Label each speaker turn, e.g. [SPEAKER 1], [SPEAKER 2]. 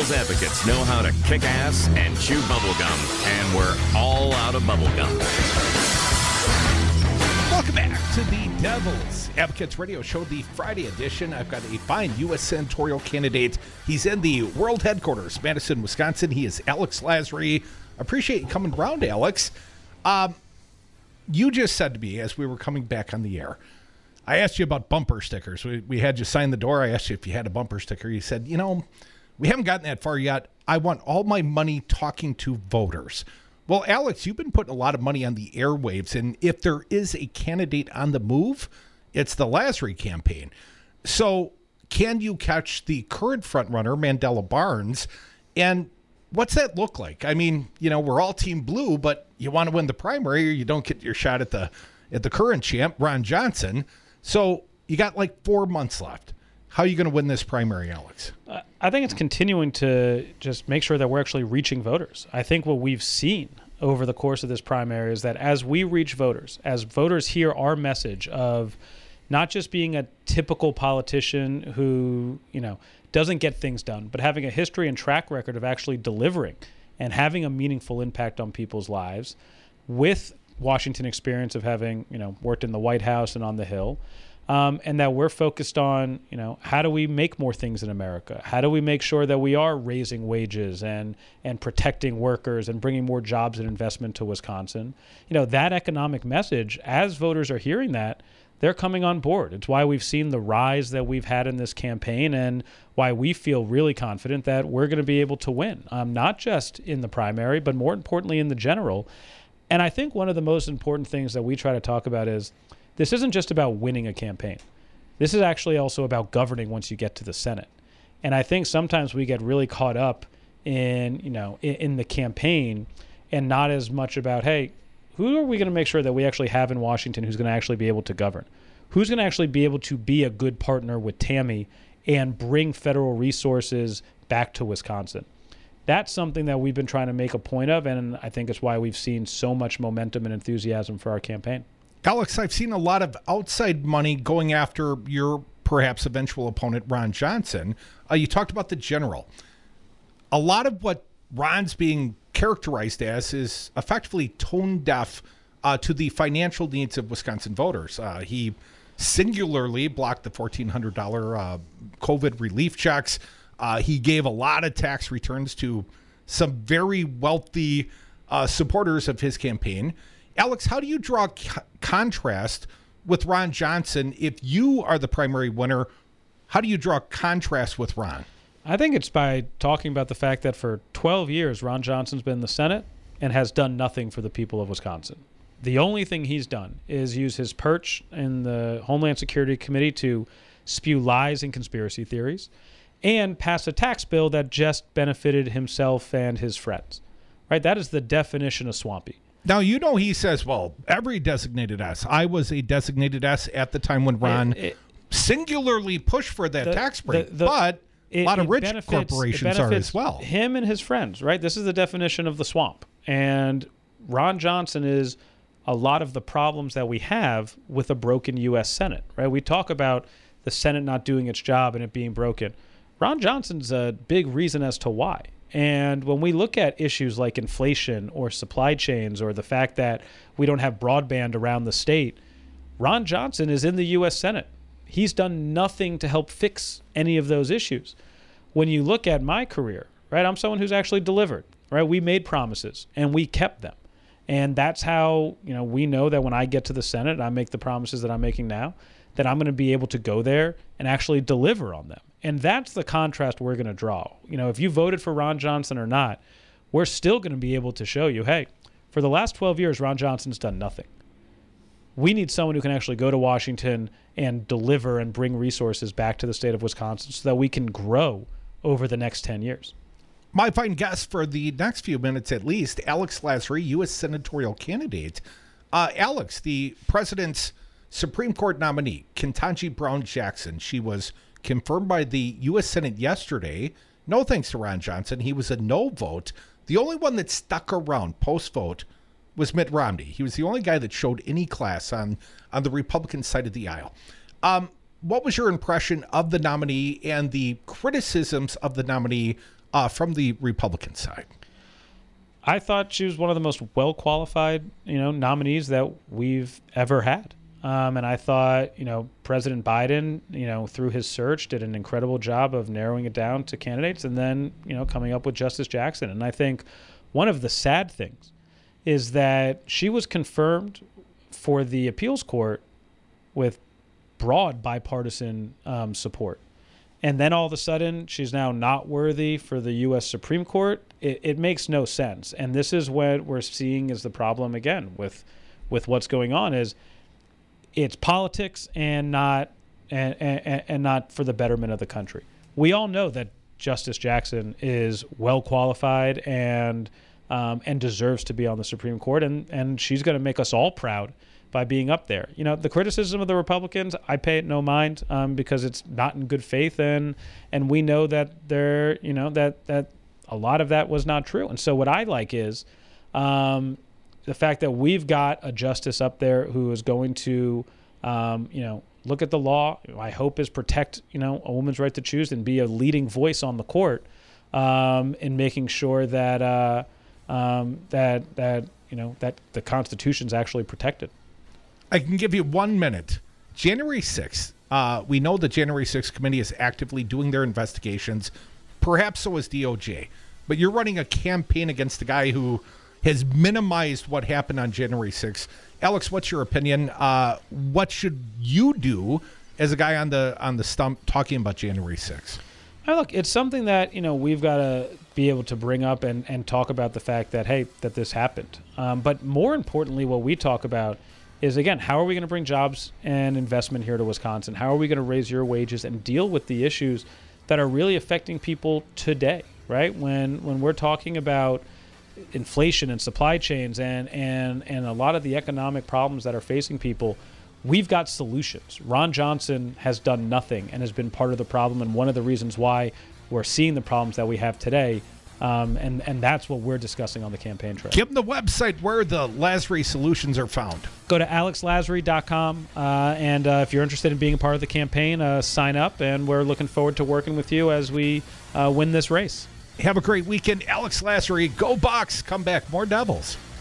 [SPEAKER 1] Devil's Advocates know how to kick ass and chew bubblegum, and we're all out of bubblegum.
[SPEAKER 2] Welcome back to the Devil's Advocates Radio Show, the Friday edition. I've got a fine U.S. senatorial candidate. He's in the world headquarters, Madison, Wisconsin. He is Alex Lasry. Appreciate you coming around, Alex. You just said to me as we were coming back on the air, I asked you about bumper stickers. We had you sign the door. I asked you if you had a bumper sticker. You said, we haven't gotten that far yet. I want all my money talking to voters. Well, Alex, you've been putting a lot of money on the airwaves, and if there is a candidate on the move, it's the Lasry campaign. So can you catch the current frontrunner, Mandela Barnes, and what's that look like? I mean, we're all Team Blue, but you want to win the primary or you don't get your shot at the current champ, Ron Johnson. So you got like 4 months left. How are you going to win this primary, Alex?
[SPEAKER 3] I think it's continuing to just make sure that we're actually reaching voters. I think what we've seen over the course of this primary is that as we reach voters, as voters hear our message of not just being a typical politician who, doesn't get things done, but having a history and track record of actually delivering and having a meaningful impact on people's lives with Washington experience of having, worked in the White House and on the Hill. And that we're focused on, how do we make more things in America? How do we make sure that we are raising wages and protecting workers and bringing more jobs and investment to Wisconsin? That economic message, as voters are hearing that, they're coming on board. It's why we've seen the rise that we've had in this campaign and why we feel really confident that we're going to be able to win, not just in the primary, but more importantly in the general. And I think one of the most important things that we try to talk about is this isn't just about winning a campaign. This is actually also about governing once you get to the Senate. And I think sometimes we get really caught up in the campaign and not as much about, hey, who are we going to make sure that we actually have in Washington who's going to actually be able to govern? Who's going to actually be able to be a good partner with Tammy and bring federal resources back to Wisconsin? That's something that we've been trying to make a point of, and I think it's why we've seen so much momentum and enthusiasm for our campaign.
[SPEAKER 2] Alex, I've seen a lot of outside money going after your perhaps eventual opponent, Ron Johnson. You talked about the general. A lot of what Ron's being characterized as is effectively tone deaf to the financial needs of Wisconsin voters. He singularly blocked the $1,400 COVID relief checks. He gave a lot of tax returns to some very wealthy supporters of his campaign. Alex, how do you draw contrast with Ron Johnson? If you are the primary winner, how do you draw contrast with Ron?
[SPEAKER 3] I think it's by talking about the fact that for 12 years, Ron Johnson's been in the Senate and has done nothing for the people of Wisconsin. The only thing he's done is use his perch in the Homeland Security Committee to spew lies and conspiracy theories and pass a tax bill that just benefited himself and his friends. Right? That is the definition of swampy.
[SPEAKER 2] Now, he says, well, every designated S. I was a designated S at the time when Ron singularly pushed for that tax break, but a lot of rich corporations are as well.
[SPEAKER 3] Him and his friends, right? This is the definition of the swamp. And Ron Johnson is a lot of the problems that we have with a broken U.S. Senate, right? We talk about the Senate not doing its job and it being broken. Ron Johnson's a big reason as to why. And when we look at issues like inflation or supply chains or the fact that we don't have broadband around the state, Ron Johnson is in the U.S. Senate. He's done nothing to help fix any of those issues. When you look at my career, right, I'm someone who's actually delivered, right? We made promises and we kept them. And that's how, we know that when I get to the Senate and I make the promises that I'm making now, that I'm going to be able to go there and actually deliver on them. And that's the contrast we're going to draw. If you voted for Ron Johnson or not, we're still going to be able to show you, hey, for the last 12 years, Ron Johnson's done nothing. We need someone who can actually go to Washington and deliver and bring resources back to the state of Wisconsin so that we can grow over the next 10 years.
[SPEAKER 2] My fine guest for the next few minutes at least, Alex Lasry, U.S. senatorial candidate. Alex, the president's Supreme Court nominee, Ketanji Brown Jackson, she was confirmed by the U.S. Senate yesterday. No thanks to Ron Johnson. He was a no vote. The only one that stuck around post-vote was Mitt Romney. He was the only guy that showed any class on the Republican side of the aisle. What was your impression of the nominee and the criticisms of the nominee from the Republican side?
[SPEAKER 3] I thought she was one of the most well-qualified, nominees that we've ever had. And I thought, President Biden, through his search, did an incredible job of narrowing it down to candidates and then, coming up with Justice Jackson. And I think one of the sad things is that she was confirmed for the appeals court with broad bipartisan support. And then all of a sudden, she's now not worthy for the U.S. Supreme Court. It makes no sense. And this is what we're seeing is the problem again with what's going on is it's politics and not for the betterment of the country. We all know that Justice Jackson is well qualified and deserves to be on the Supreme Court, and she's going to make us all proud by being up there. The criticism of the Republicans, I pay it no mind because it's not in good faith, and we know that that a lot of that was not true. And so what I like is the fact that we've got a justice up there who is going to look at the law. I hope is protect a woman's right to choose and be a leading voice on the court in making sure that that the Constitution's actually protected.
[SPEAKER 2] I can give you 1 minute. January 6th, we know the January 6th committee is actively doing their investigations. Perhaps so is DOJ. But you're running a campaign against the guy who has minimized what happened on January 6th. Alex, what's your opinion? What should you do as a guy on the stump talking about January 6th?
[SPEAKER 3] Look, it's something that we've got to be able to bring up and talk about the fact that, hey, that this happened. But more importantly, what we talk about is, again, how are we going to bring jobs and investment here to Wisconsin? How are we going to raise your wages and deal with the issues that are really affecting people today, right? When we're talking about inflation and supply chains and a lot of the economic problems that are facing people, we've got solutions. Ron Johnson has done nothing and has been part of the problem and one of the reasons why we're seeing the problems that we have today. And that's what we're discussing on the campaign trail.
[SPEAKER 2] Give them the website where the Lasry solutions are found.
[SPEAKER 3] Go to alexlasry.com, and if you're interested in being a part of the campaign, sign up, and we're looking forward to working with you as we win this race.
[SPEAKER 2] Have a great weekend. Alex Lasry, go Box. Come back. More Devils.